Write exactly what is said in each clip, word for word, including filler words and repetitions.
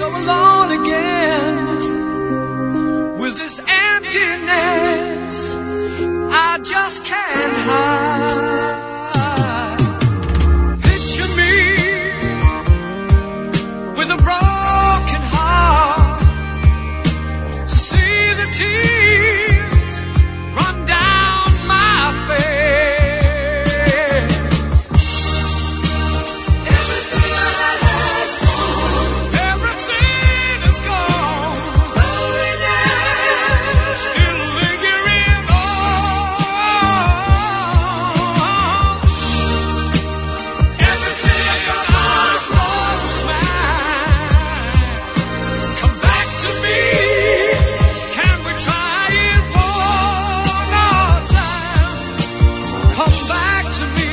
so alone again with this emptiness I just can't hide. Picture me with a broken heart, see the tears run down my face. Everything I has gone, everything is gone. Loneliness still lingering on. Everything I was mine. Come back to me. Can we try it one more time? Come back to me.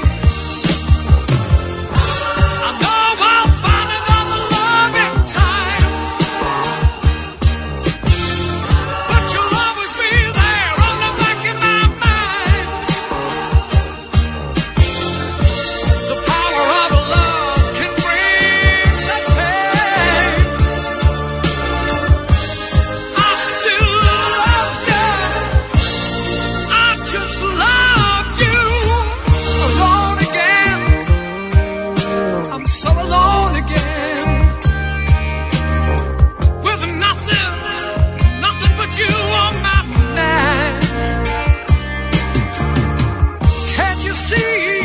I know I'll find another love in time, but you'll always be there on the back of my mind. The power of love can bring such pain. I still love you. I just love you. Alone again. I'm so alone again. With nothing, nothing but you on my mind. Can't you see?